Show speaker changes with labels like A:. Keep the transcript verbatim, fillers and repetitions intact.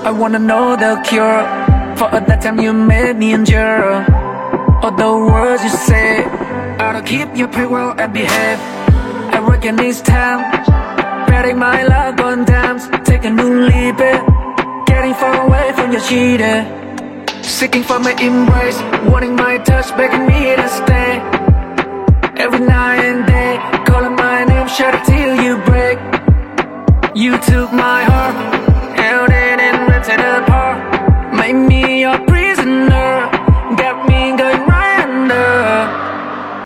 A: I wanna know the cure for all that time you made me endure. All the words you say, how to keep you pay well and behave. I reckon it's time, betting my luck on times. Take a new leap, eh? Getting far away from your cheat, eh? Seeking for my embrace, wanting my touch, begging me to stay. Every night and day, calling my name, shout it till you break. You took my heart, held it and ripped it apart, made me your prisoner.